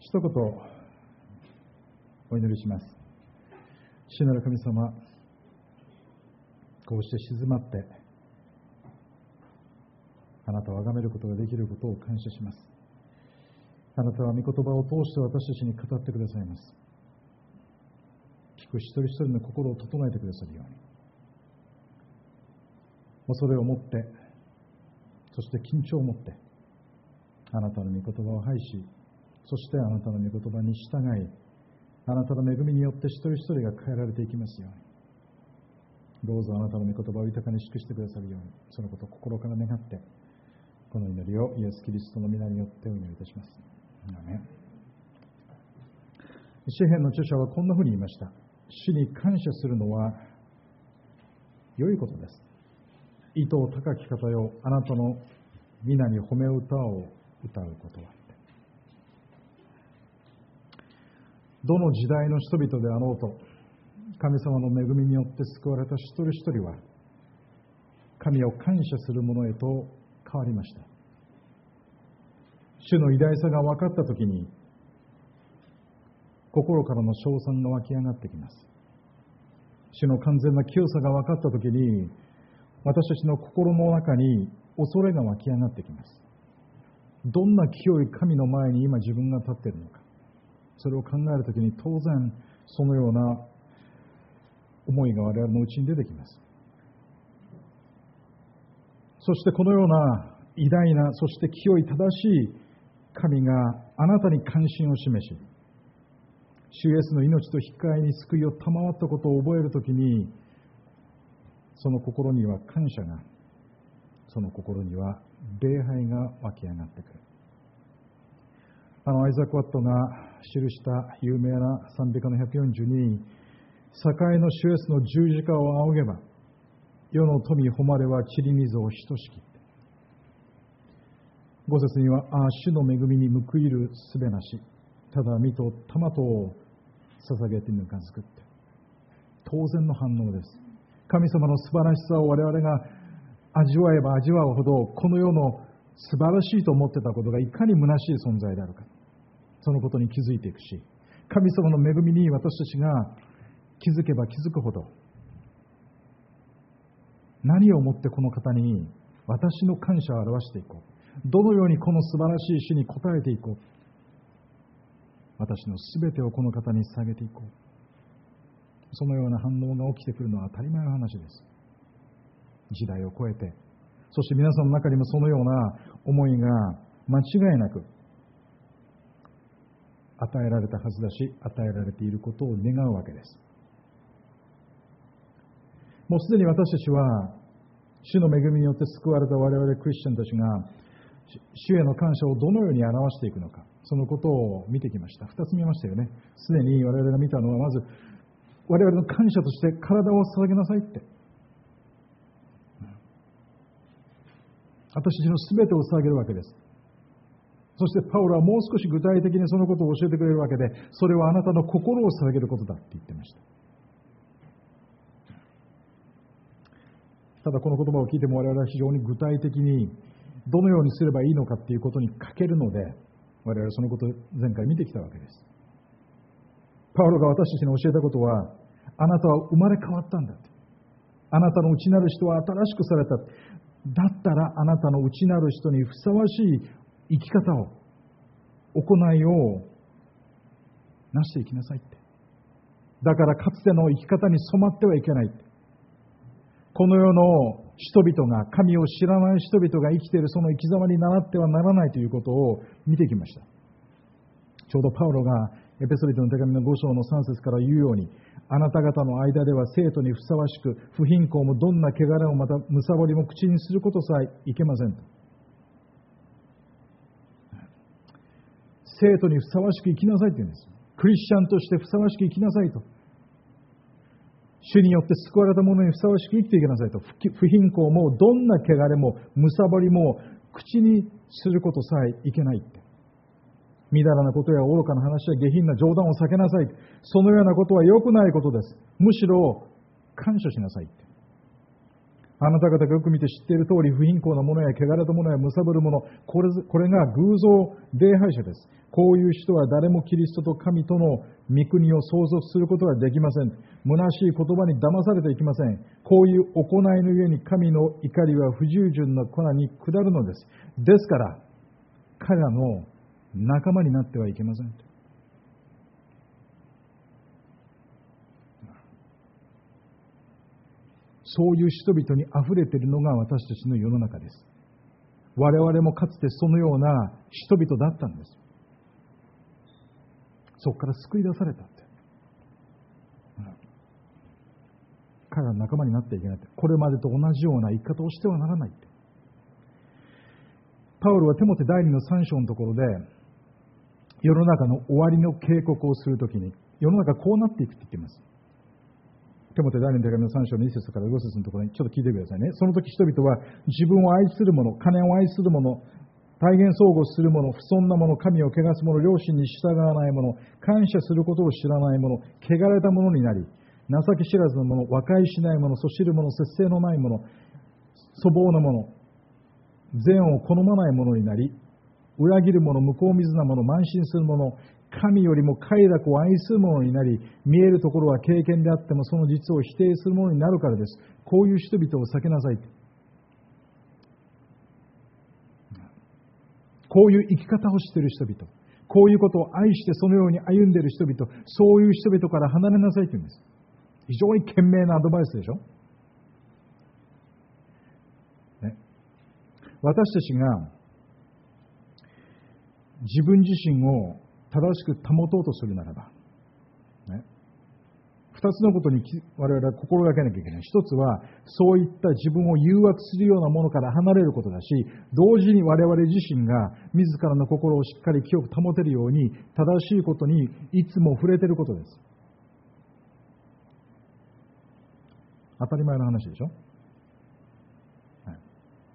一言お祈りします。主なる神様、こうして静まってあなたを崇めることができることを感謝します。あなたは御言葉を通して私たちに語ってくださいます。聞く一人一人の心を整えてくださるように、恐れを持って、そして緊張を持ってあなたの御言葉を拝し、そしてあなたの御言葉に従い、あなたの恵みによって一人一人が変えられていきますように、どうぞあなたの御言葉を豊かに祝してくださるように、そのことを心から願って、この祈りをイエス・キリストの皆によってお祈りいたします。アメン。詩編の著者はこんなふうに言いました。主に感謝するのは良いことです。意図高き方よ、あなたの皆に褒め歌を歌うことは。どの時代の人々であろうと、神様の恵みによって救われた一人一人は神を感謝する者へと変わりました。主の偉大さが分かったときに、心からの称賛が湧き上がってきます。主の完全な清さが分かったときに、私たちの心の中に恐れが湧き上がってきます。どんな清い神の前に今自分が立っているのか、それを考えるときに当然そのような思いが我々のうちに出てきます。そしてこのような偉大な、そして清い正しい神があなたに関心を示し、主イエスの命と引き換えに救いを賜ったことを覚えるときに、その心には感謝が、その心には礼拝が湧き上がってくる。アイザック・ワットが記した有名な賛美歌の142に、栄の主イエスの十字架を仰げば、世の富誉れは塵水を等しき。5節には、主の恵みに報いるすべなし、ただ身と玉とを捧げてぬかずくって。当然の反応です。神様の素晴らしさを我々が味わえば味わうほど、この世の素晴らしいと思ってたことがいかに虚しい存在であるか、そのことに気づいていくし、神様の恵みに私たちが気づけば気づくほど、何をもってこの方に私の感謝を表していこう、どのようにこの素晴らしい主に応えていこう、私のすべてをこの方に捧げていこう、そのような反応が起きてくるのは当たり前の話です。時代を超えて、そして皆さんの中にもそのような思いが間違いなく与えられたはずだし、与えられていることを願うわけです。もうすでに私たちは主の恵みによって救われた我々クリスチャンたちが主への感謝をどのように表していくのか、そのことを見てきました。2つ見ましたよね。すでに我々が見たのは、まず我々の感謝として体を捧げなさいって、私たちのすべてを捧げるわけです。そしてパウロはもう少し具体的にそのことを教えてくれるわけで、それはあなたの心を捧げることだって言ってました。ただこの言葉を聞いても我々は非常に具体的にどのようにすればいいのかっていうことに欠けるので、我々はそのことを前回見てきたわけです。パウロが私たちに教えたことは、あなたは生まれ変わったんだって。あなたの内なる人は新しくされた。だったらあなたの内なる人にふさわしい生き方を、行いをなしていきなさいって。だからかつての生き方に染まってはいけないって。この世の人々が、神を知らない人々が生きているその生き様に倣ってはならないということを見てきました。ちょうどパウロがエペソビトの手紙の5章の3節から言うように、あなた方の間では生徒にふさわしく、不貧困もどんな汚れもまたむさぼりも口にすることさえいけませんと。生徒にふさわしく生きなさいって言うんです。クリスチャンとしてふさわしく生きなさいと。主によって救われた者にふさわしく生きていきなさいと。不貧困もどんな汚れもむさぼりも口にすることさえいけないって。みだらなことや愚かな話や下品な冗談を避けなさい。そのようなことは良くないことです。むしろ感謝しなさいって。 あなた方がよく見て知っている通り、不貧困な者や汚れた者や貪る者、これが偶像礼拝者です。こういう人は誰もキリストと神との御国を相続することはできません。虚しい言葉に騙されていきません。こういう行いのゆえに神の怒りは不従順な粉に下るのです。ですから、彼らの仲間になってはいけません。そういう人々に溢れているのが私たちの世の中です。我々もかつてそのような人々だったんです。そこから救い出されたって。彼らの仲間になっていけないって。これまでと同じような生き方をしてはならないって。パウロはテモテ第2の3章のところで、世の中の終わりの警告をするときに、世の中こうなっていくって言っています。テモテ第2の手紙の3章の1節から5節のところにちょっと聞いてくださいね。その時人々は自分を愛する者、金を愛する者、大言相互する者、不遜な者、神を汚す者、良心に従わない者、感謝することを知らない者、汚れた者になり、情け知らずの者、和解しない者、そしる者、節制のない者、粗暴な者、善を好まない者になり、裏切る者、向こう水な者、慢心する者、神よりも快楽を愛する者になり、見えるところは経験であってもその実を否定する者になるからです。こういう人々を避けなさい。こういう生き方をしている人々、こういうことを愛してそのように歩んでいる人々、そういう人々から離れなさいと言うんです。非常に賢明なアドバイスでしょ。ね、私たちが自分自身を正しく保とうとするならば、ね、二つのことに我々は心がけなきゃいけない。一つは、そういった自分を誘惑するようなものから離れることだし、同時に我々自身が自らの心をしっかり清く保てるように、正しいことにいつも触れていることです。当たり前の話でしょ。はい、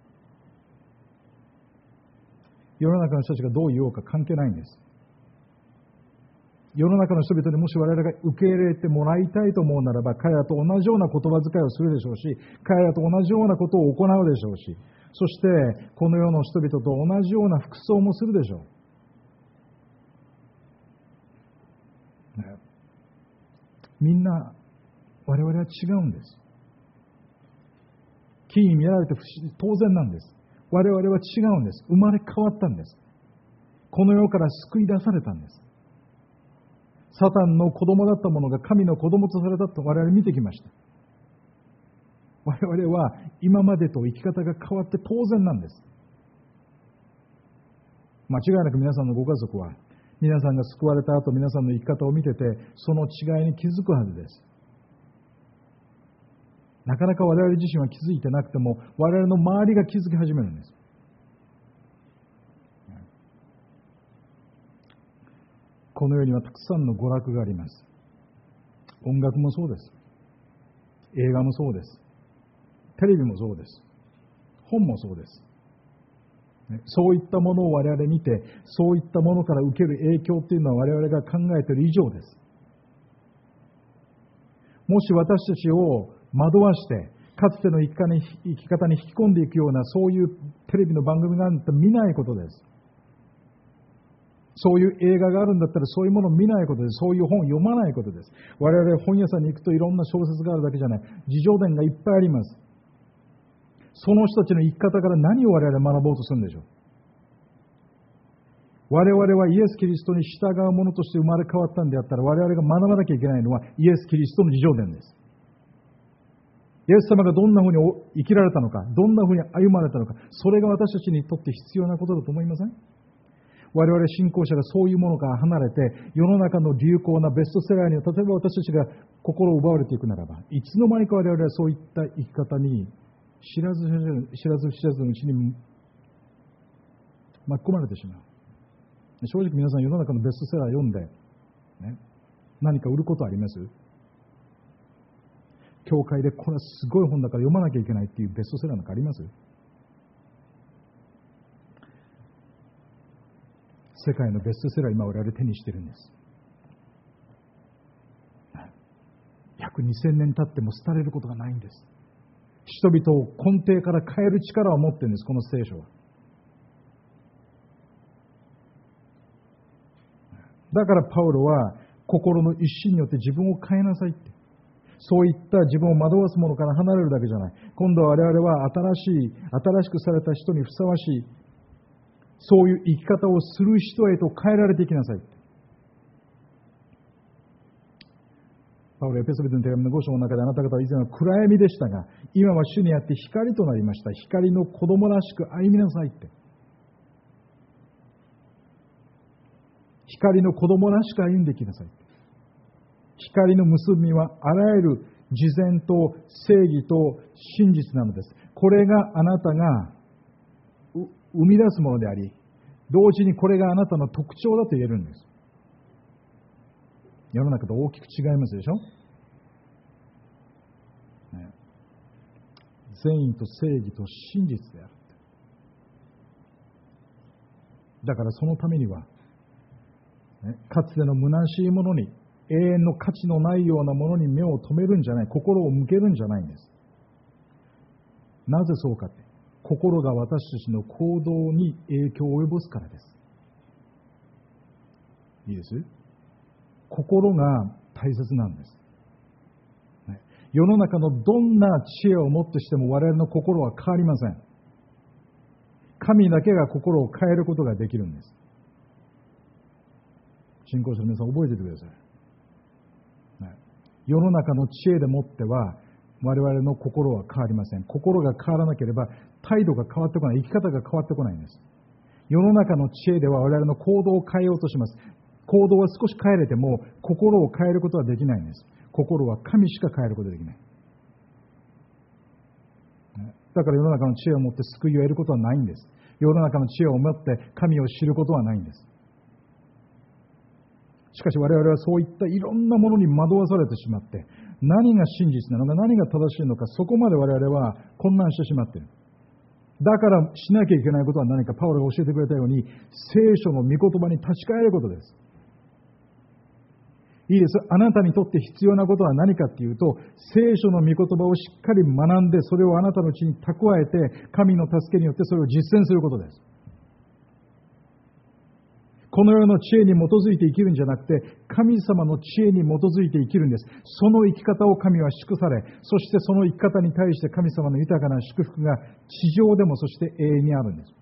世の中の人たちがどう言おうか関係ないんです。世の中の人々にもし我々が受け入れてもらいたいと思うならば、彼らと同じような言葉遣いをするでしょうし、彼らと同じようなことを行うでしょうし、そしてこの世の人々と同じような服装もするでしょう。ね、みんな我々は違うんです。木に見られて当然なんです。我々は違うんです。生まれ変わったんです。この世から救い出されたんです。サタンの子供だったものが神の子供とされたと我々見てきました。我々は今までと生き方が変わって当然なんです。間違いなく皆さんのご家族は、皆さんが救われた後、皆さんの生き方を見てて、その違いに気づくはずです。なかなか我々自身は気づいてなくても、我々の周りが気づき始めるんです。この世にはたくさんの娯楽があります。音楽もそうです。映画もそうです。テレビもそうです。本もそうです。そういったものを我々見て、そういったものから受ける影響というのは我々が考えている以上です。もし私たちを惑わして、かつての生き方に引き込んでいくような、そういうテレビの番組があるんだったら見ないことです。そういう映画があるんだったらそういうものを見ないことです。そういう本を読まないことです。我々本屋さんに行くといろんな小説があるだけじゃない。自叙伝がいっぱいあります。その人たちの生き方から何を我々学ぼうとするんでしょう。我々はイエス・キリストに従う者として生まれ変わったんであったら、我々が学ばなきゃいけないのはイエス・キリストの自叙伝です。イエス様がどんなふうに生きられたのか、どんなふうに歩まれたのか、それが私たちにとって必要なことだと思いません？我々信仰者がそういうものから離れて、世の中の流行なベストセラーに、例えば私たちが心を奪われていくならば、いつの間にか我々はそういった生き方に知らず知らずのうちに巻き込まれてしまう。正直皆さん世の中のベストセラー読んで、ね、何か売ることあります？教会でこれはすごい本だから読まなきゃいけないっていうベストセラーなんかあります？世界のベストセラー今我々手にしてるんです。約2000年経っても廃れることがないんです。 人々を根底から変える力を持っているんです、この聖書は。だからパウロは心の一心によって自分を変えなさいって。そういった自分を惑わすものから離れるだけじゃない。今度は我々は新しくされた人にふさわしい、そういう生き方をする人へと変えられていきなさい。パウロエペソビトの手紙の5章の中で、あなた方は以前は暗闇でしたが、今は主にあって光となりました。光の子供らしく歩みなさいって。光の子供らしく歩んでいきなさい。光の結びはあらゆる慈善と正義と真実なのです。これがあなたが生み出すものであり、同時にこれがあなたの特徴だと言えるんです。世の中と大きく違いますでしょ、ね、善意と正義と真実である。だからそのためには、かつての虚しいものに、永遠の価値のないようなものに目を留めるんじゃない、心を向けるんじゃないんです。なぜそうかって、心が私たちの行動に影響を及ぼすからです。いいです？心が大切なんです。世の中のどんな知恵をもってしても我々の心は変わりません。神だけが心を変えることができるんです。信仰者の皆さん、覚えておいてください。世の中の知恵でもっては我々の心は変わりません。心が変わらなければ態度が変わってこない、生き方が変わってこないんです。世の中の知恵では我々の行動を変えようとします。行動は少し変えれても心を変えることはできないんです。心は神しか変えることができない。だから世の中の知恵を持って救いを得ることはないんです。世の中の知恵を持って神を知ることはないんです。しかし我々はそういったいろんなものに惑わされてしまって、何が真実なのか、何が正しいのか、そこまで我々は混乱してしまっている。だからしなきゃいけないことは何か、パウロが教えてくれたように、聖書の御言葉に立ち返ることです。いいです。あなたにとって必要なことは何かっていうと、聖書の御言葉をしっかり学んで、それをあなたのうちに蓄えて、神の助けによってそれを実践することです。この世の知恵に基づいて生きるんじゃなくて、神様の知恵に基づいて生きるんです。その生き方を神は祝され、そしてその生き方に対して神様の豊かな祝福が地上でもそして永遠にあるんです。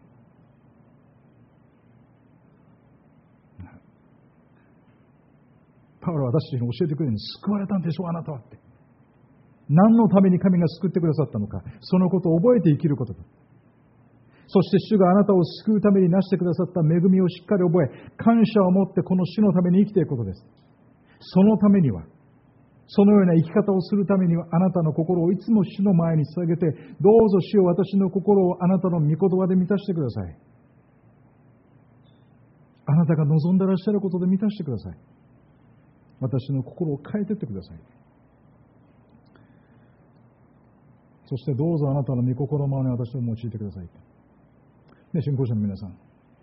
パウロは私たちに教えてくれるんです。救われたんでしょう、あなたはって。何のために神が救ってくださったのか、そのことを覚えて生きることだ。そして主があなたを救うためになしてくださった恵みをしっかり覚え、感謝を持ってこの主のために生きていくことです。そのためには、そのような生き方をするためには、あなたの心をいつも主の前に捧げて、どうぞ主よ、私の心をあなたの御言葉で満たしてください。あなたが望んでらっしゃることで満たしてください。私の心を変えていってください。そしてどうぞあなたの御心のままに私を用いてください。信仰者の皆さん、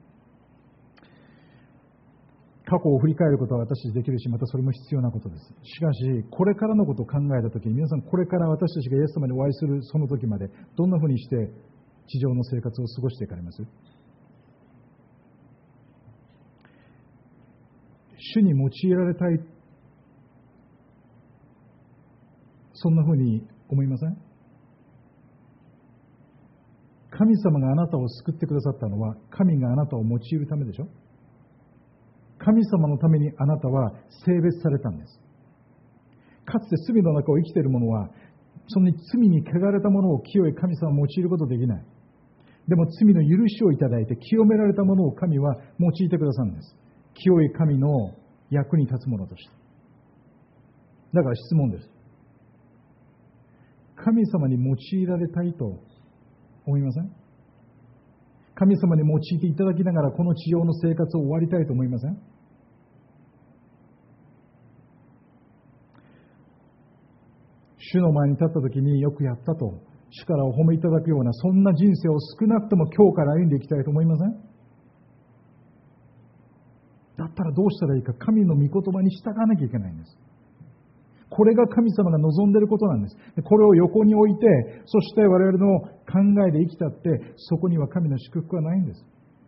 過去を振り返ることは私たちできるし、またそれも必要なことです。しかし、これからのことを考えたときに、皆さん、これから私たちがイエス様にお会いするその時まで、どんなふうにして地上の生活を過ごしていかれます？主に用いられたい、そんなふうに思いません？神様があなたを救ってくださったのは、神があなたを用いるためでしょ？神様のためにあなたは性別されたんです。かつて罪の中を生きている者は、その罪に汚れたものを清い神様を用いることできない。でも罪の許しをいただいて清められたものを神は用いてくださるんです。清い神の役に立つものとして。だから質問です。神様に用いられたいと思いません？神様に用いていただきながらこの地上の生活を終わりたいと思いません？主の前に立った時によくやったと主からお褒めいただくような、そんな人生を少なくとも今日から歩んでいきたいと思いません？だったらどうしたらいいか、神の御言葉に従わなきゃいけないんです。 これが神様が望んでいることなんです。これを横に置いて、そして我々の考えで生きたって、そこには神の祝福はないんです。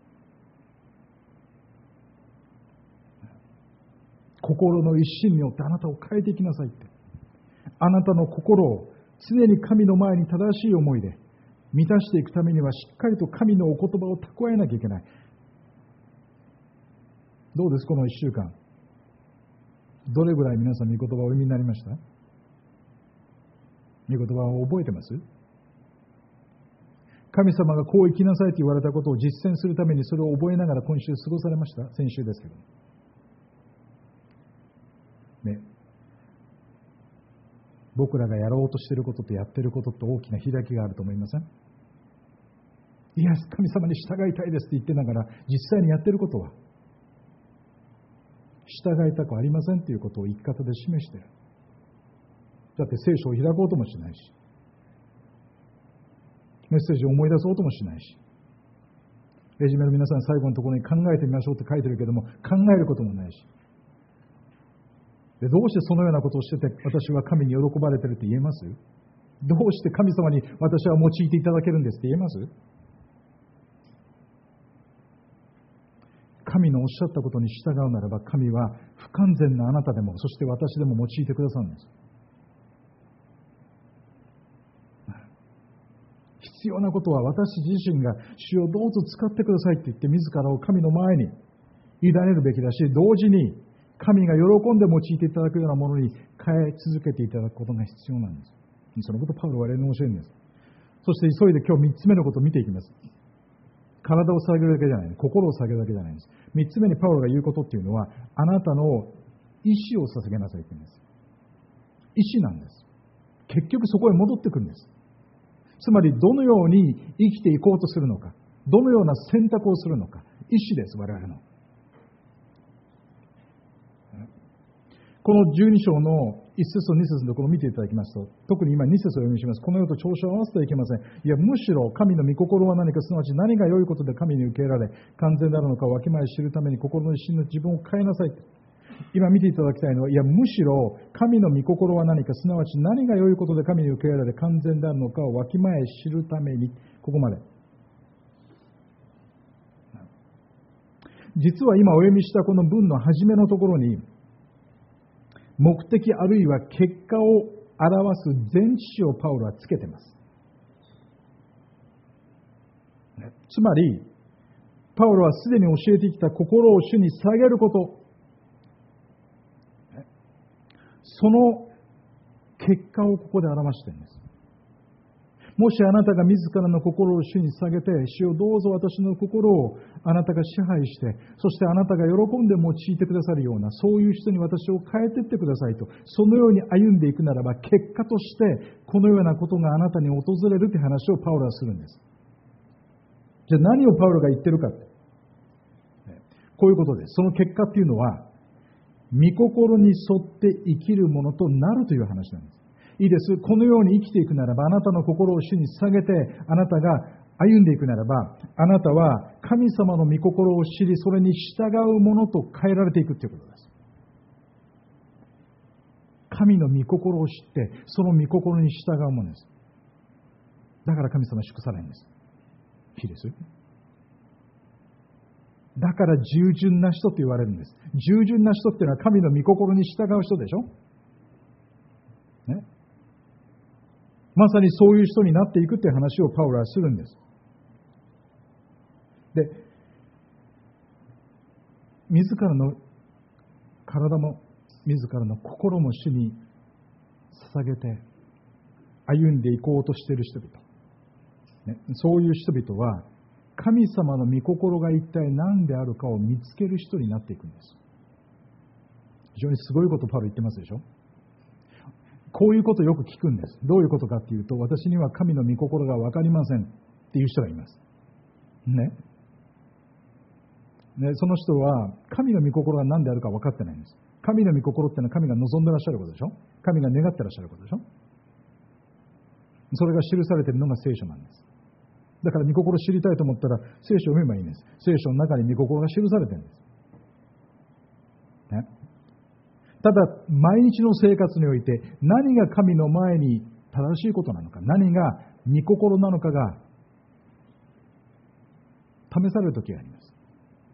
心の一心によってあなたを変えていきなさいって。あなたの心を常に神の前に正しい思いで満たしていくためには、しっかりと神のお言葉を蓄えなきゃいけない。どうですこの一週間。どれぐらい皆さん御言葉をお読みになりました？御言葉を覚えてます？神様がこう生きなさいと言われたことを実践するためにそれを覚えながら今週過ごされました？先週ですけど。ね。僕らがやろうとしていることとやっていることと大きな開きがあると思いません？いや、神様に従いたいですって言ってながら、実際にやっていることは従いたくありませんということを言い方で示している。だって聖書を開こうともしないし、メッセージを思い出そうともしないし、レジュメの皆さん最後のところに考えてみましょうって書いてるけども、考えることもないし、でどうしてそのようなことをしてて私は神に喜ばれてるって言えます？どうして神様に私は用いていただけるんですって言えます？神のおっしゃったことに従うならば、神は不完全なあなたでも、そして私でも用いてくださるんです。必要なことは私自身が主をどうぞ使ってくださいって言って自らを神の前に委ねるべきだし、同時に神が喜んで用いていただくようなものに変え続けていただくことが必要なんです。そのことをパウロは我々に教えるんです。そして急いで今日3つ目のことを見ていきます。体を下げるだけじゃない、心を下げるだけじゃないんです。3つ目にパウロが言うことっていうのは、あなたの意志を捧げなさいって言うんです。意志なんです。結局そこへ戻ってくるんです。つまりどのように生きていこうとするのか、どのような選択をするのか、意志です、我々の。この12章の1節と2節のところを見ていただきますと、特に今2節を読みします。この世と調子を合わせてはいけません。いや、むしろ神の御心は何か、すなわち何が良いことで神に受け入れられ、完全であるのかをわきまえ知るために心の一心の自分を変えなさい。今見ていただきたいのは、いや、むしろ神の御心は何か、すなわち何が良いことで神に受け入れられ、完全であるのかをわきまえ知るために、ここまで。実は今お読みしたこの文の初めのところに、目的あるいは結果を表す前置詞をパウロはつけています。つまり、パウロはすでに教えてきた心を主に下げること、その結果をここで表しているんです。もしあなたが自らの心を主に下げて、主よどうぞ私の心をあなたが支配して、そしてあなたが喜んで用いてくださるような、そういう人に私を変えていってくださいと、そのように歩んでいくならば、結果としてこのようなことがあなたに訪れるという話をパウロはするんです。じゃあ何をパウロが言ってるかって、こういうことです。その結果っていうのは、御心に沿って生きるものとなるという話なんです。いいです。このように生きていくならば、あなたの心を主に下げて、あなたが歩んでいくならば、あなたは神様の御心を知り、それに従うものと変えられていくということです。神の御心を知って、その御心に従うものです。だから神様は祝されるんです。いいです。だから従順な人と言われるんです。従順な人っていうのは神の御心に従う人でしょ、ね、まさにそういう人になっていくっていう話をパウロはするんです。で、自らの体も自らの心も主に捧げて歩んでいこうとしている人々、ね、そういう人々は神様の御心が一体何であるかを見つける人になっていくんです。非常にすごいことをパウロ言ってますでしょ。こういうことをよく聞くんです。どういうことかっていうと、私には神の御心が分かりませんっていう人がいます。ね。その人は神の御心が何であるか分かってないんです。神の御心ってのは神が望んでらっしゃることでしょ。神が願ってらっしゃることでしょ。それが記されているのが聖書なんです。だから御心を知りたいと思ったら聖書を読めばいいんです。聖書の中に御心が記されているんです。ね。 ただ毎日の生活において何が神の前に正しいことなのか、何が御心なのかが試される時があります。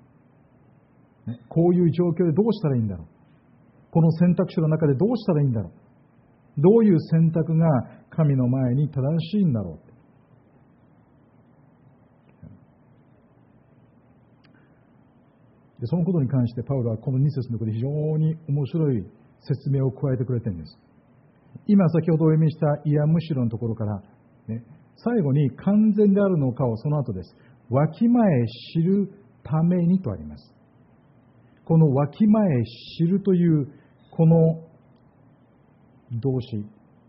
こういう状況でどうしたらいいんだろう。この選択肢の中でどうしたらいいんだろう。どういう選択が神の前に正しいんだろう。でそのことに関してパウロはこの2節のところで非常に面白い説明を加えてくれているんです。今先ほどお読みしたいやむしろのところから、最後に完全であるのかをその後です。わきまえ知るためにとあります。このわきまえ知るというこの動詞、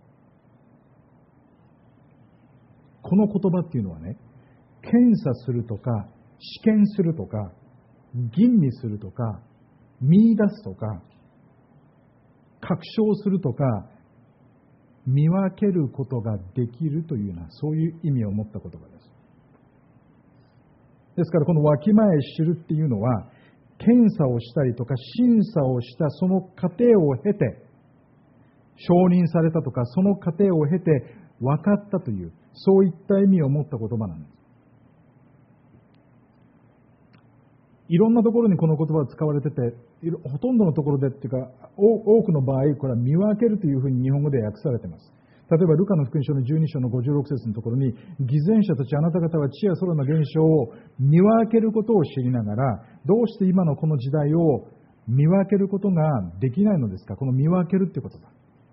この言葉っていうのはね、検査するとか試験するとか吟味するとか見出すとか確証するとか見分けることができるというような、そういう意味を持った言葉です。ですからこのわきまえ知るっていうのは、検査をしたりとか審査をしたその過程を経て承認されたとか、その過程を経て分かったという、そういった意味を持った言葉なんです。いろんなところにこの言葉が使われてて、ほとんどのところでっていうか、多くの場合、これは見分けるというふうに日本語で訳されています。例えば、ルカの福音書の12章の56節のところに、偽善者たちあなた方は地や空の現象を見分けることを知りながら、どうして今のこの時代を見分けることができないのですか。この見分けるってことだ。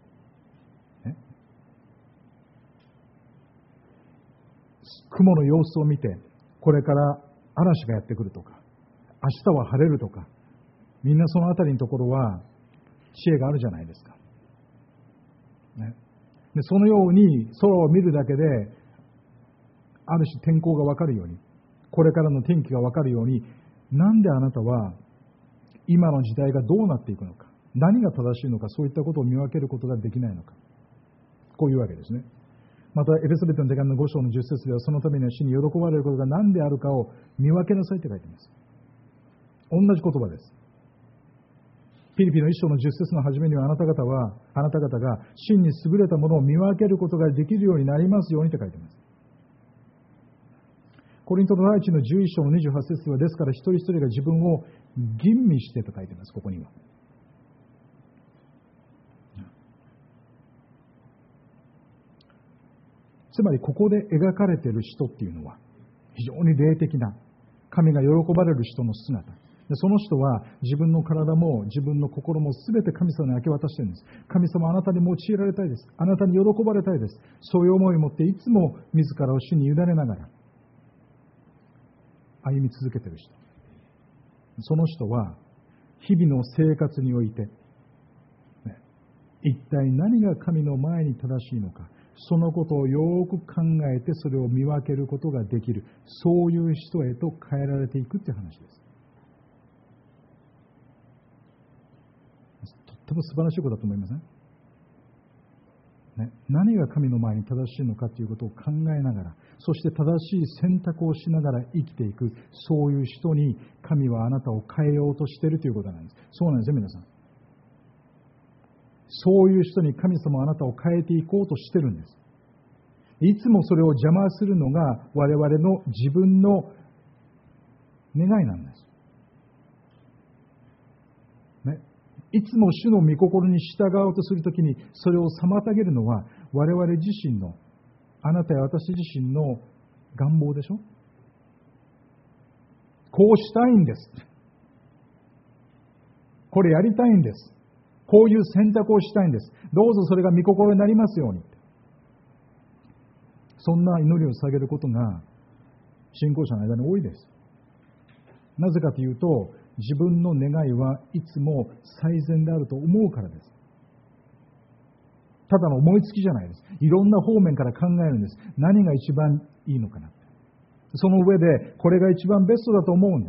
雲の様子を見て、これから嵐がやってくるとか、明日は晴れるとか、みんなそのあたりのところは知恵があるじゃないですか。でそのように空を見るだけで、ある種天候がわかるように、これからの天気がわかるように、なんであなたは今の時代がどうなっていくのか、何が正しいのか、そういったことを見分けることができないのか。こういうわけですね。また、エリザベトの手紙の5章の10節では、そのためには主に喜ばれることが何であるかを見分けなさいって書いています。同じ言葉です。フィリピの1章の10節の初めには、あなた方が真に優れたものを見分けることができるようになりますようにって書いています。コリントの第一の11章の28節は、ですから一人一人が自分を吟味してと書いています。ここには。つまりここで描かれている人っていうのは非常に霊的な、神が喜ばれる人の姿で、その人は自分の体も自分の心も全て神様に明け渡しているんです。神様、あなたに用いられたいです。あなたに喜ばれたいです。そういう思いを持っていつも自らを主に委ねながら歩み続けている人、その人は日々の生活において、一体何が神の前に正しいのか、そのことをよく考えてそれを見分けることができる、そういう人へと変えられていくという話です。とっても素晴らしいことだと思いません？何が神の前に正しいのかということを考えながら、そして正しい選択をしながら生きていく、そういう人に神はあなたを変えようとしているということなんです。そうなんですよ、皆さん。そういう人に神様はあなたを変えていこうとしてるんです。いつもそれを邪魔するのが我々の自分の願いなんです。いつも主の御心に従おうとするときにそれを妨げるのは我々自身の、あなたや私自身の願望でしょ。こうしたいんです。これやりたいんです。こういう選択をしたいんです。どうぞそれが御心になりますように。そんな祈りを捧げることが信仰者の間に多いです。なぜかというと、自分の願いはいつも最善であると思うからです。ただの思いつきじゃないです。いろんな方面から考えるんです。何が一番いいのかな。その上でこれが一番ベストだと思うんです。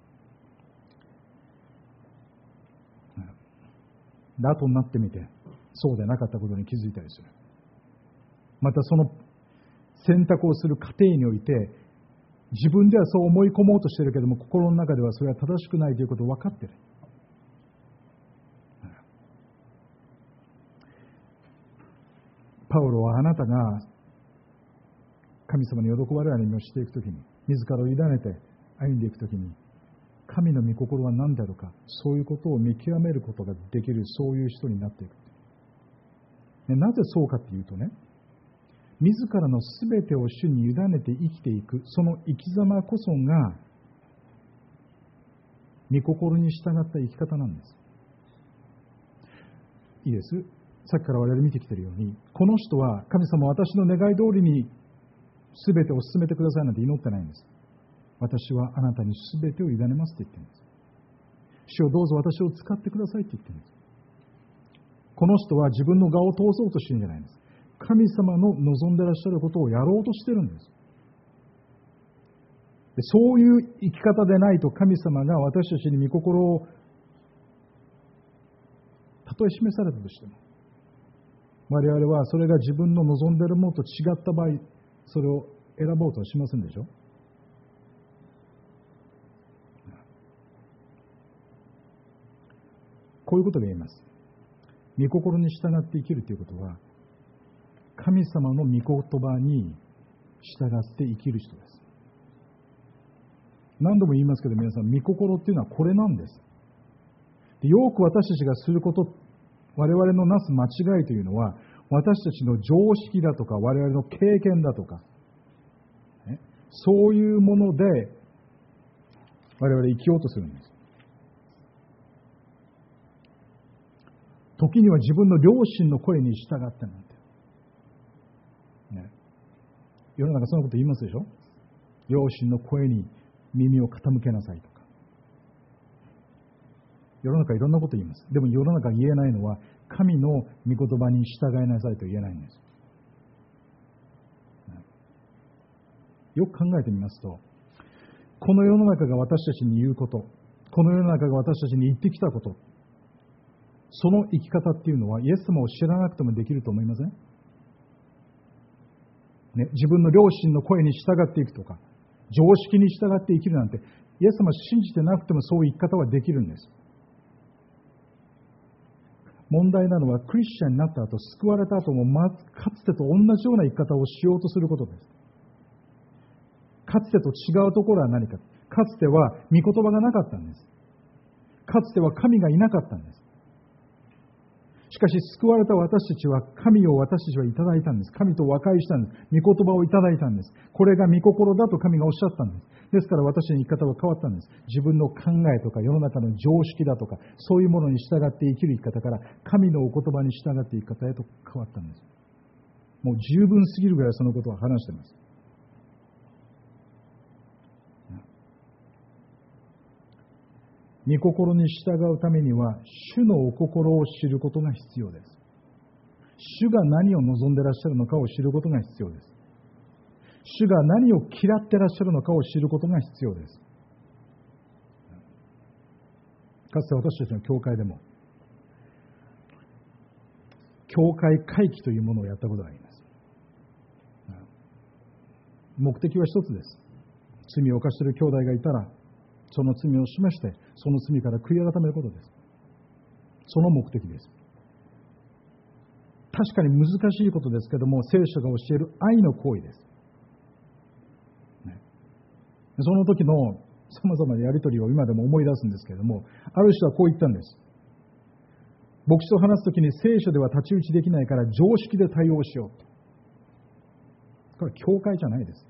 後になってみてそうでなかったことに気づいたりする。またその選択をする過程において、自分ではそう思い込もうとしているけれども、心の中ではそれは正しくないということを分かっている。 パウロはあなたが神様に喜ばれる歩みをしていくときに、自らを委ねて歩んでいくときに、神の御心は何だろうか、そういうことを見極めることができる、そういう人になっていく。なぜそうかっていうとね、自らのすべてを主に委ねて生きていく、その生き様こそが、御心に従った生き方なんです。いいです。さっきから我々見てきているように、この人は神様私の願い通りにすべてを進めてくださいなんて祈ってないんです。私はあなたにすべてを委ねますって言ってるんです。主をどうぞ私を使ってくださいって言ってるんです。この人は自分の我を通そうとしてるんじゃないんです。神様の望んでらっしゃることをやろうとしてるんです。でそういう生き方でないと神様が私たちに御心をたとえ示されたとしても、我々はそれが自分の望んでいるものと違った場合、それを選ぼうとはしませんでしょ。こういうことが言えます。御心に従って生きるということは、神様の御言葉に従って生きる人です。何度も言いますけど、皆さん、御心っていうのはこれなんです。よく私たちがすること、我々のなす間違いというのは、私たちの常識だとか、我々の経験だとか、そういうもので我々生きようとするんです。時には自分の良心の声に従ってなんて、世の中そんなこと言いますでしょ。良心の声に耳を傾けなさいとか、世の中いろんなこと言います。でも世の中言えないのは、神の御言葉に従いなさいと言えないんです。よく考えてみますと、この世の中が私たちに言うこと、この世の中が私たちに言ってきたこと、その生き方っていうのはイエス様を知らなくてもできると思いません？自分の良心の声に従っていくとか、常識に従って生きるなんて、イエス様信じてなくてもそういう生き方はできるんです。問題なのは、クリスチャンになった後、救われた後もかつてと同じような生き方をしようとすることです。かつてと違うところは何か。かつては御言葉がなかったんです。かつては神がいなかったんです。しかし救われた私たちは神を私たちはいただいたんです。神と和解したんです。御言葉をいただいたんです。これが御心だと神がおっしゃったんです。ですから私の生き方は変わったんです。自分の考えとか世の中の常識だとか、そういうものに従って生きる生き方から神のお言葉に従って生き方へと変わったんです。もう十分すぎるぐらいそのことを話しています。御心に従うためには、主のお心を知ることが必要です。主が何を望んでいらっしゃるのかを知ることが必要です。主が何を嫌っていらっしゃるのかを知ることが必要です。かつて私たちの教会でも、教会会期というものをやったことがあります。目的は一つです。罪を犯している兄弟がいたら、その罪を示して、その罪から悔い改めることです。その目的です。確かに難しいことですけども、聖書が教える愛の行為です。その時の様々なやりとりを今でも思い出すんですけれども、ある人はこう言ったんです。牧師と話すときに聖書では太刀打ちできないから常識で対応しようと。これは教会じゃないです。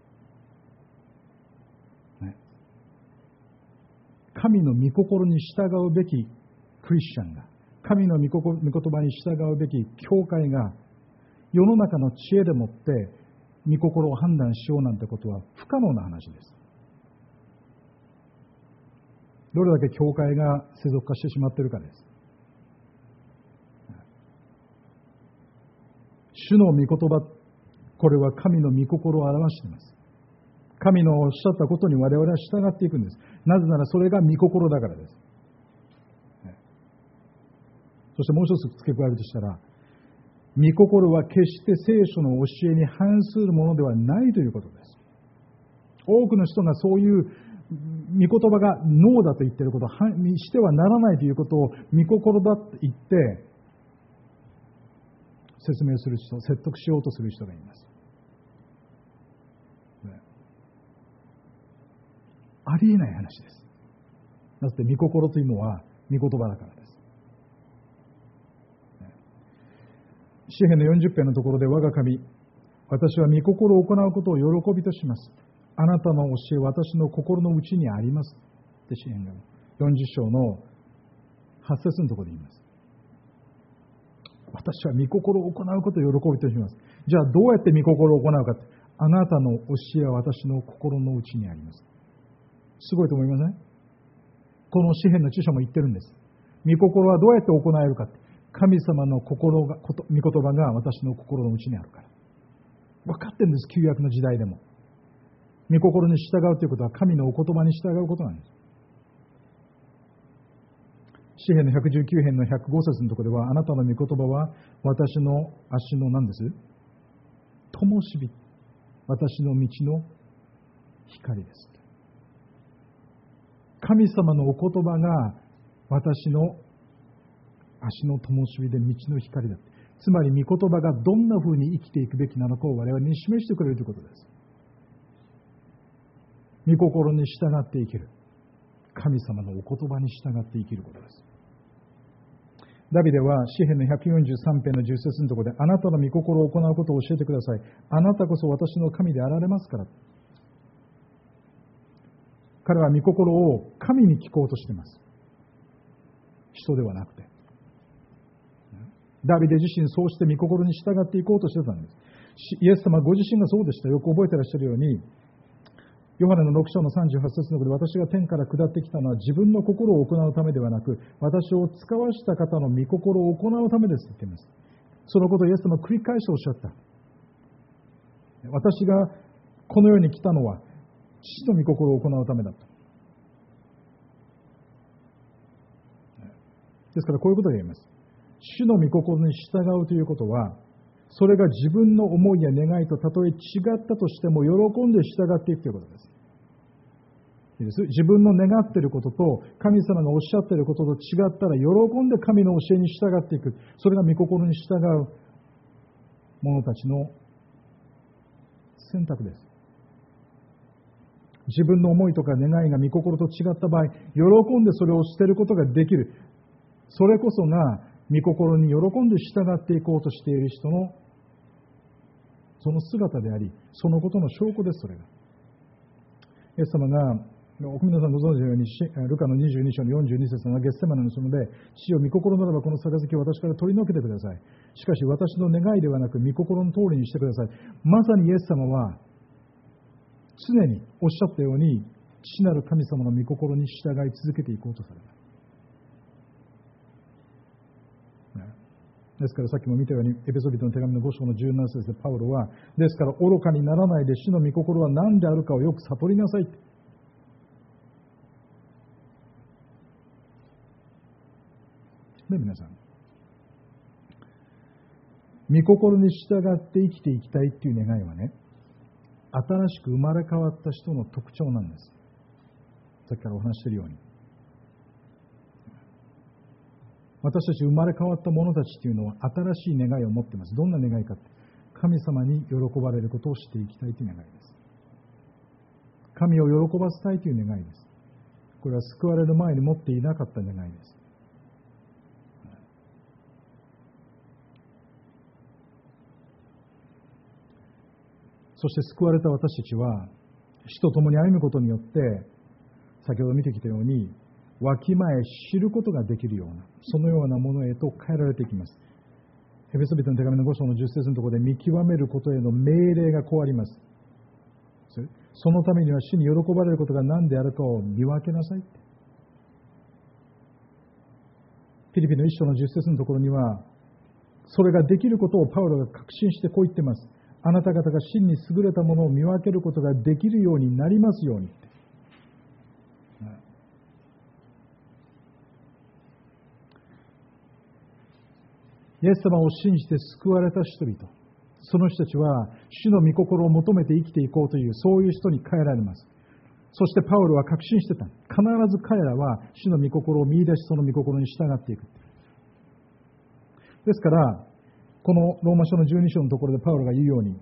神の御心に従うべきクリスチャンが、神の御言葉に従うべき教会が、世の中の知恵でもって御心を判断しようなんてことは不可能な話です。どれだけ教会が世俗化してしまっているかです。主の御言葉、これは神の御心を表しています。神のおっしゃったことに我々は従っていくんです。なぜならそれが御心だからです。そしてもう一つ付け加えるとしたら、御心は決して聖書の教えに反するものではないということです。多くの人がそういう御言葉がノーだと言っていること、してはならないということを御心だと言って、 説明する人、説得しようとする人がいます。ありえない話です。だって御心というのは御言葉だからです。詩編の40編のところで、我が神、私は御心を行うことを喜びとします。あなたの教え、私の心の内にあります。って詩編が40章の8節のところで言います。私は御心を行うことを喜びとします。じゃあどうやって御心を行うかって、あなたの教えは私の心の内にあります。すごいと思いません？この詩編の著者も言ってるんです。御心はどうやって行えるかって、神様の心が、御言葉が私の心の内にあるから。分かってるんです、旧約の時代でも。御心に従うということは神のお言葉に従うことなんです。詩編の119編の105節のところでは、あなたの御言葉は私の足の何です？灯火。私の道の光です。神様のお言葉が私の足の灯火で道の光だ。つまり御言葉がどんな風に生きていくべきなのかを我々に示してくれるということです。御心に従って生きる。神様のお言葉に従って生きることです。ダビデは詩編の143編の10節のところで、あなたの御心を行うことを教えてください。あなたこそ私の神であられますから。彼は御心を神に聞こうとしています。人ではなくて。ダビデ自身そうして御心に従っていこうとしてたんです。イエス様ご自身がそうでした。よく覚えてらっしゃるように、ヨハネの6章の38節のところで、私が天から下ってきたのは自分の心を行うためではなく、私を使わした方の御心を行うためですと言っています。そのことをイエス様は繰り返しおっしゃった。私がこの世に来たのは父の御心を行うためだと。ですからこういうことが言えます。主の御心に従うということは、それが自分の思いや願いとたとえ違ったとしても喜んで従っていくということです。いいです。自分の願っていることと神様がおっしゃっていることと違ったら喜んで神の教えに従っていく。それが御心に従う者たちの選択です。自分の思いとか願いが御心と違った場合、喜んでそれを捨てることができる。それこそが御心に喜んで従っていこうとしている人のその姿であり、そのことの証拠です。それがイエス様が、皆さんご存知のようにルカの22章の42節のゲッセマネの園で、父よ御心ならばこの杯を私から取り除けてください。しかし私の願いではなく御心の通りにしてください。まさにイエス様は常におっしゃったように、父なる神様の御心に従い続けていこうとされた。ですからさっきも見たようにエペソビトの手紙の5章の17節でパウロは、ですから愚かにならないで主の御心は何であるかをよく悟りなさいって。ね、皆さん。御心に従って生きていきたいっていう願いはね、新しく生まれ変わった人の特徴なんです。さっきからお話しているように。私たち生まれ変わった者たちというのは新しい願いを持っています。どんな願いかって、神様に喜ばれることをしていきたいという願いです。神を喜ばせたいという願いです。これは救われる前に持っていなかった願いです。そして救われた私たちは死と共に歩むことによって、先ほど見てきたようにわきまえ知ることができるような、そのようなものへと変えられていきます。エペソビトの手紙の5章の10節のところで、見極めることへの命令がこうあります。そのためには主に喜ばれることが何であるかを見分けなさい。フィリピンの1章の10節のところには、それができることをパウロが確信してこう言っています。あなた方が真に優れたものを見分けることができるようになりますように。イエス様を信じて救われた人々、その人たちは主の御心を求めて生きていこうという、そういう人に変えられます。そしてパウロは確信してた。必ず彼らは主の御心を見出し、その御心に従っていく。ですからこのローマ書の12章のところでパウロが言うように、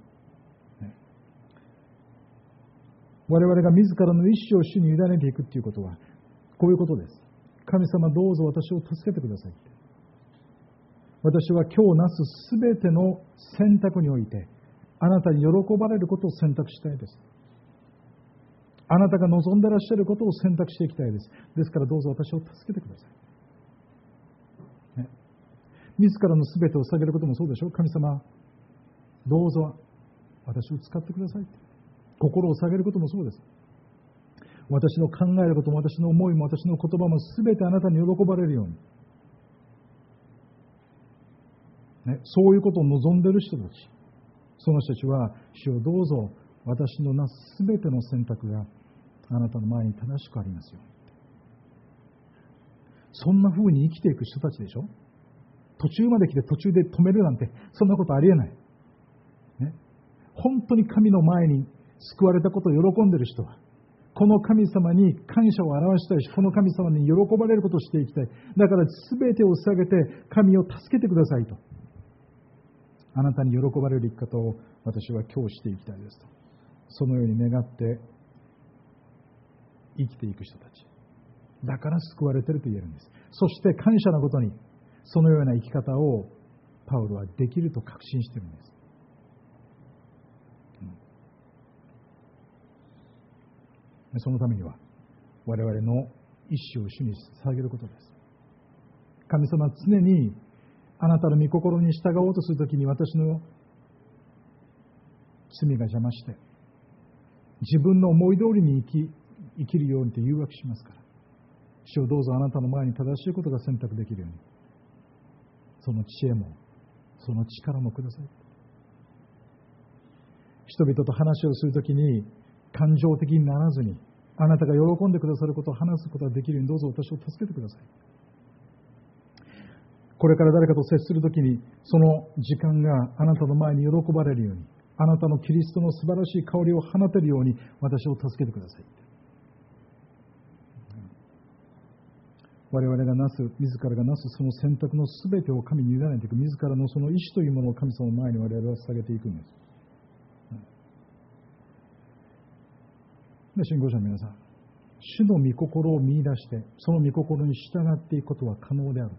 我々が自らの意志を主に委ねていくということは、こういうことです。神様どうぞ私を助けてください。私は今日なすすべての選択において、あなたに喜ばれることを選択したいです。あなたが望んでらっしゃることを選択していきたいです。ですからどうぞ私を助けてください。ね、自らのすべてを捧げることもそうでしょう。神様、どうぞ私を使ってください。心を下げることもそうです。私の考えることも私の思いも私の言葉もすべてあなたに喜ばれるように、ね、そういうことを望んでいる人たち、その人たちは、主をどうぞ私のなすすべての選択があなたの前に正しくありますように。そんな風に生きていく人たちでしょ。途中まで来て途中で止めるなんて、そんなことありえない。ね、本当に神の前に救われたことを喜んでいる人は、この神様に感謝を表したいし、この神様に喜ばれることをしていきたい。だから全てを捧げて神を助けてくださいと。あなたに喜ばれる生き方を私は今日していきたいですと。そのように願って生きていく人たち。だから救われていると言えるんです。そして感謝なことに、そのような生き方をパウロはできると確信しているんです。そのためには我々の意志を主に捧げることです。神様は常にあなたの御心に従おうとするときに私の罪が邪魔して自分の思い通りに生きるようにと誘惑しますから、主をどうぞあなたの前に正しいことが選択できるように、その知恵もその力もください。人々と話をするときに感情的にならずに、あなたが喜んでくださることを話すことができるようにどうぞ私を助けてください。これから誰かと接するときに、その時間があなたの前に喜ばれるように、あなたのキリストの素晴らしい香りを放てるように私を助けてください。我々がなす、自らがなすその選択のすべてを神に委ねていく、自らのその意志というものを神様の前に我々は捧げていくんです。で、信仰者の皆さん、主の御心を見出して、その御心に従っていくことは可能であるって。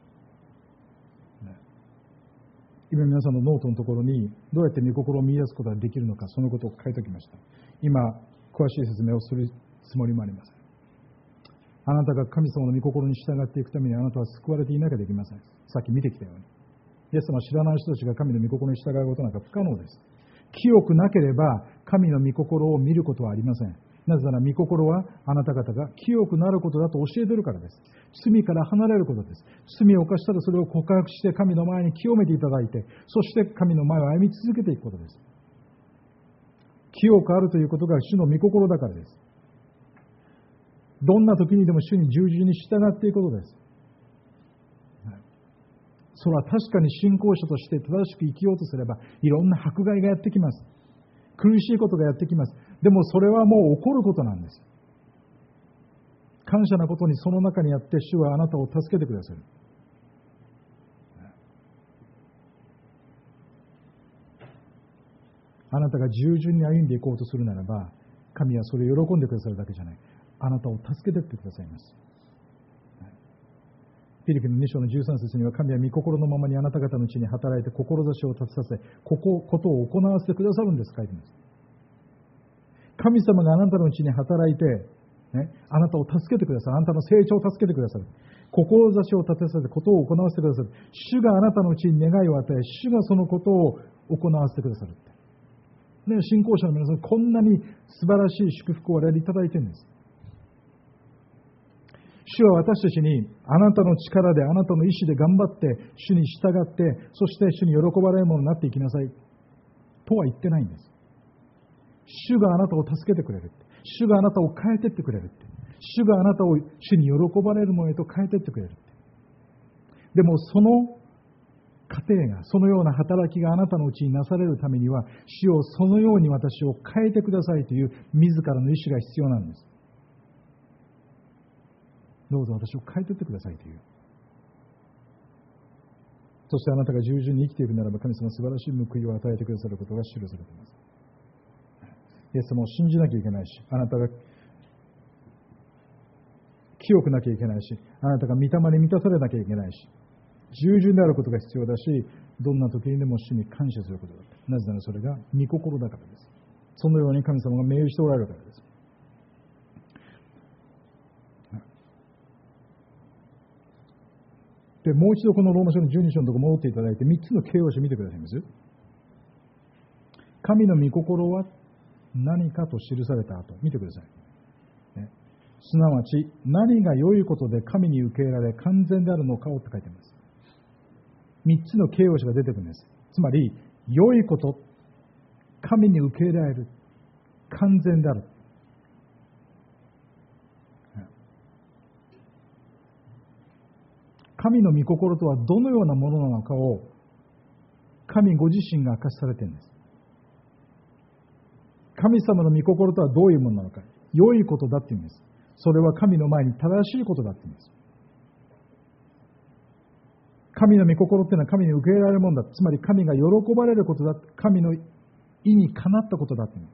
今皆さんのノートのところにどうやって御心を見出すことができるのか、そのことを書いておきました。今、詳しい説明をするつもりもありません。あなたが神様の御心に従っていくためにあなたは救われていなきゃできません。さっき見てきたように。イエス様は知らない人たちが神の御心に従うことなんか不可能です。清くなければ神の御心を見ることはありません。なぜなら御心はあなた方が清くなることだと教えているからです。罪から離れることです。罪を犯したらそれを告白して神の前に清めていただいて、そして神の前を歩み続けていくことです。清くあるということが主の御心だからです。どんな時にでも主に従順に従っていくことです。それは確かに信仰者として正しく生きようとすればいろんな迫害がやってきます。苦しいことがやってきます。でもそれはもう起こることなんです。感謝なことにその中にあって主はあなたを助けてくださる。あなたが従順に歩んでいこうとするならば、神はそれを喜んでくださるだけじゃない。あなたを助けてってくださいます。フィリピンの2章の13節には、神は御心のままにあなた方のうちに働いて志を立てさせ、ことを行わせてくださるんです、書いてます。神様があなたのうちに働いて、あなたを助けてくださる。あなたの成長を助けてくださる。志を立てさせ、ことを行わせてくださる。主があなたのうちに願いを与え、主がそのことを行わせてくださる。信仰者の皆さん、こんなに素晴らしい祝福を我々いただいているんです。主は私たちにあなたの力であなたの意志で頑張って主に従って、そして主に喜ばれるものになっていきなさいとは言ってないんです。主があなたを助けてくれる。主があなたを変えていってくれる。主があなたを主に喜ばれるものへと変えていってくれる。でもその過程が、そのような働きがあなたのうちになされるためには、主をそのように私を変えてくださいという自らの意志が必要なんです。どうぞ私を変えていってくださいという。 そしてあなたが従順に生きているならば、神様は素晴らしい報いを与えてくださることが記されています。イエス様を信じなきゃいけないし、あなたが清くなきゃいけないし、あなたが御霊に満たされなきゃいけないし、従順であることが必要だし、どんな時にでも主に感謝することだ。なぜならそれが御心だからです。そのように神様が命じておられるからです。で、もう一度このローマ書の12章のところ戻っていただいて、3つの形容詞を見てくださいます。神の御心は何かと記された後、見てください。すなわち、何が良いことで神に受け入れられ完全であるのかをって書いてあります。3つの形容詞が出てくるんです。つまり、良いこと、神に受け入れられる、完全である。神の御心とはどのようなものなのかを神ご自身が明かしされているんです。神様の御心とはどういうものなのか、良いことだっていうんです。それは神の前に正しいことだっていうんです。神の御心っていうのは神に受け入れられるものだ。つまり神が喜ばれることだ。神の意にかなったことだっていうんです。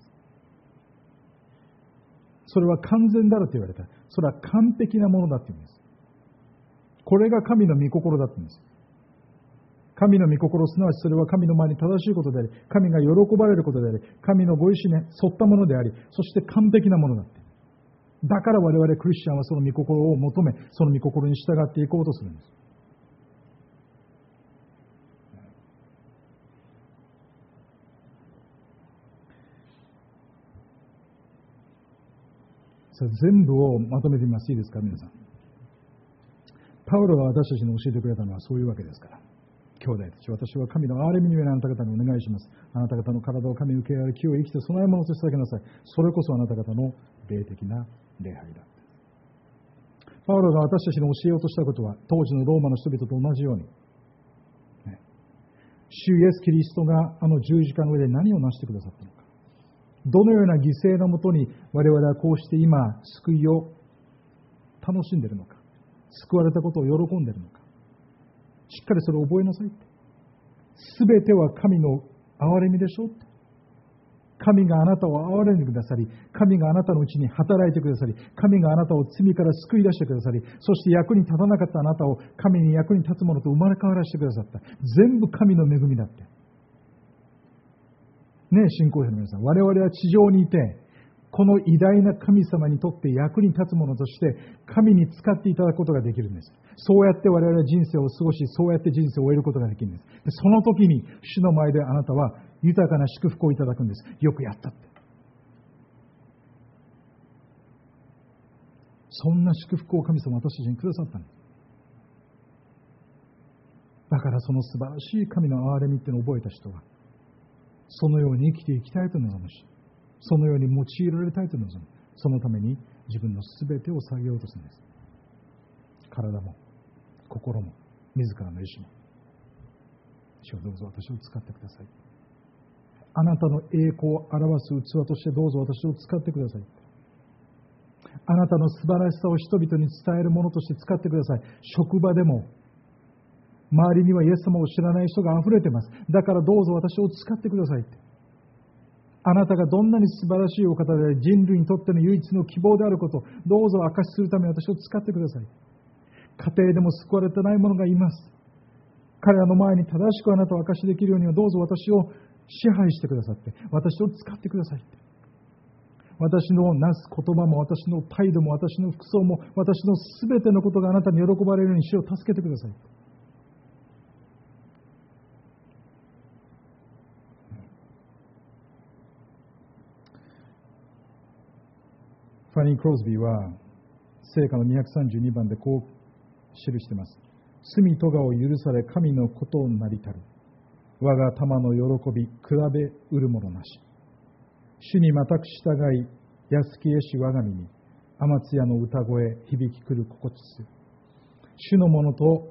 それは完全であると言われた。それは完璧なものだっていうんです。これが神の御心だって言うんです。神の御心、すなわちそれは神の前に正しいことであり、神が喜ばれることであり、神のご意志に沿ったものであり、そして完璧なものだって。だから我々クリスチャンはその御心を求め、その御心に従っていこうとするんです。それ全部をまとめてみます。いいですか、皆さん。パウロが私たちに教えてくれたのはそういうわけですから。兄弟たち、私は神の憐れみによりあなた方にお願いします。あなた方の体を神に受け入れられ、清い生きて備え物として捧げなさい。それこそあなた方の霊的な礼拝だ。パウロが私たちに教えようとしたことは、当時のローマの人々と同じように、主イエス・キリストがあの十字架の上で何を成してくださったのか。どのような犠牲のもとに我々はこうして今、救いを楽しんでいるのか。救われたことを喜んでいるのか。しっかりそれを覚えなさいって。すべては神の憐れみでしょうって。神があなたを憐れんでくださり、神があなたのうちに働いてくださり、神があなたを罪から救い出してくださり、そして役に立たなかったあなたを神に役に立つものと生まれ変わらせてくださった。全部神の恵みだって。ねえ、信仰者の皆さん。我々は地上にいて、この偉大な神様にとって役に立つものとして神に使っていただくことができるんです。そうやって我々は人生を過ごし、そうやって人生を終えることができるんです。でその時に主の前であなたは豊かな祝福をいただくんです。よくやったって。そんな祝福を神様は私たちにくださったんです。だからその素晴らしい神の憐れみっていうのを覚えた人は、そのように生きていきたいと望むし、そのように用いられたいと望む。そのために自分のすべてを下げようとするんです。体も、心も、自らの意志も。主をどうぞ私を使ってください。あなたの栄光を表す器としてどうぞ私を使ってください。あなたの素晴らしさを人々に伝えるものとして使ってください。職場でも、周りにはイエス様を知らない人が溢れています。だからどうぞ私を使ってくださいって。あなたがどんなに素晴らしいお方で人類にとっての唯一の希望であることをどうぞ証しするために私を使ってください。家庭でも救われてない者がいます。彼らの前に正しくあなたを証しできるようにはどうぞ私を支配してくださって私を使ってくださいって。私のなす言葉も私の態度も私の服装も私のすべてのことがあなたに喜ばれるように主を助けてください。ファニー・クロスビーは聖歌の232番でこう記しています。罪とがを許され神のことをなりたる。我が玉の喜び比べうるものなし。主にまたく従い安きえし我が身に天津屋の歌声響き来る心地す。主のものと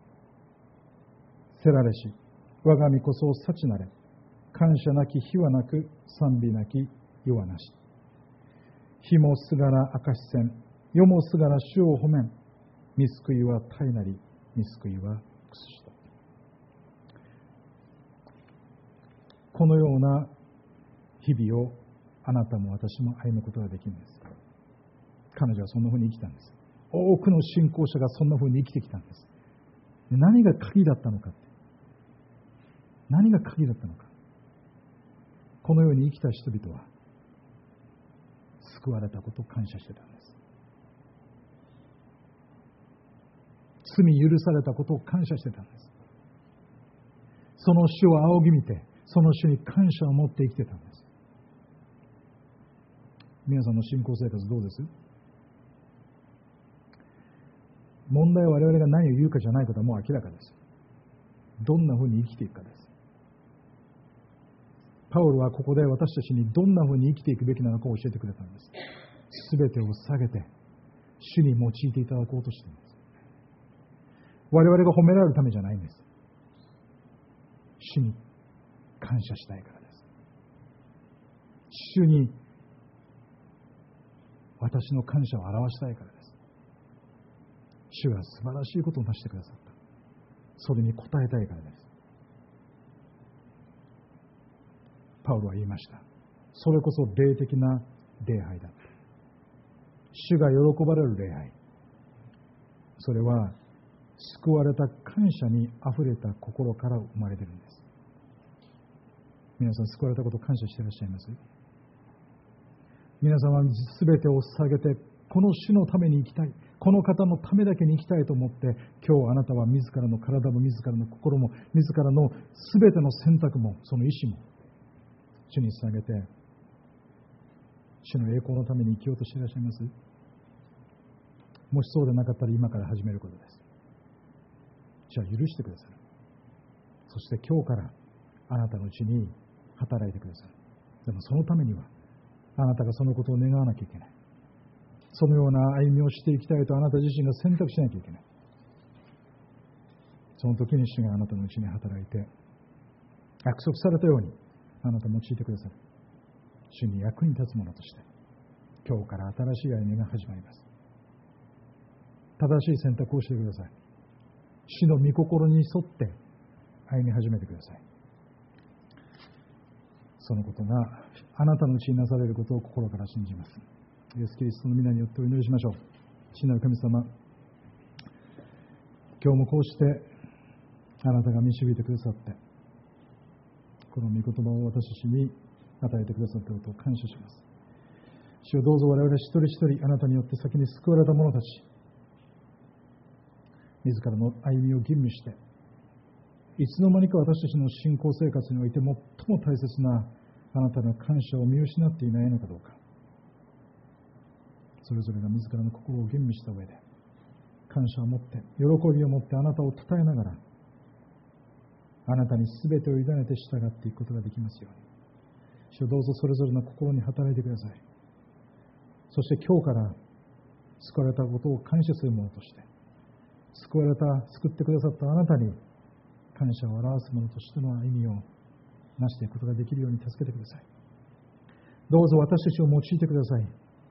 せられし我が身こそ幸なれ。感謝なき日はなく賛美なき世はなし。日もすがら明かしせん、世もすがら主を褒めん、見救いは大なり、見救いはくすした。 このような日々をあなたも私も歩むことができるんです。彼女はそんなふうに生きたんです。多くの信仰者がそんなふうに生きてきたんです。何が鍵だったのかって。何が鍵だったのか。このように生きた人々は救われたことを感謝してたんです。罪許されたことを感謝してたんです。その主を仰ぎ見て、その主に感謝を持って生きてたんです。皆さんの信仰生活どうです？問題は我々が何を言うかじゃないことはもう明らかです。どんなふうに生きていくかです。パウロはここで私たちにどんなふうに生きていくべきなのかを教えてくれたんです。すべてを下げて主に用いていただこうとしています。我々が褒められるためじゃないんです。主に感謝したいからです。主に私の感謝を表したいからです。主が素晴らしいことをなしてくださった。それに応えたいからです。パウロは言いました。それこそ霊的な礼拝だ。主が喜ばれる礼拝。それは救われた感謝にあふれた心から生まれているんです。皆さん、救われたことを感謝していらっしゃいます？皆さんは全てを捧げて、この主のために生きたい、この方のためだけに生きたいと思って、今日あなたは自らの体も自らの心も自らの全ての選択もその意志も主に捧げて、主の栄光のために生きようとしていらっしゃいます？もしそうでなかったら今から始めることです。主は許してくださる。そして今日からあなたのうちに働いてくださる。でもそのためにはあなたがそのことを願わなきゃいけない。そのような歩みをしていきたいとあなた自身が選択しなきゃいけない。その時に主があなたのうちに働いて、約束されたようにあなたを用いてくださる。主に役に立つものとして今日から新しい歩みが始まります。正しい選択をしてください。主の御心に沿って歩み始めてください。そのことがあなたのうちになされることを心から信じます。イエス・キリストの皆によってお祈りしましょう。父なる神様、今日もこうしてあなたが導いてくださって、この御言葉を私たちに与えてくださったことを感謝します。主よ、どうぞ我々一人一人あなたによって先に救われた者たち、自らの歩みを吟味して、いつの間にか私たちの信仰生活において最も大切なあなたの感謝を見失っていないのかどうか、それぞれが自らの心を吟味した上で、感謝を持って、喜びを持ってあなたを称えながら、あなたに全てを委ねて従っていくことができますように。主よ、どうぞそれぞれの心に働いてください。そして今日から救われたことを感謝するものとして、救ってくださったあなたに感謝を表すものとしての歩みをなしていくことができるように助けてください。どうぞ私たちを用いてください。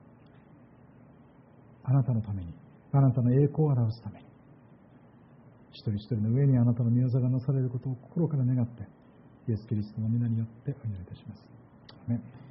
あなたのために、あなたの栄光を表すために、一人一人の上にあなたの御業がなされることを心から願って、イエス・キリストの皆によってお祈りいたします。アメン。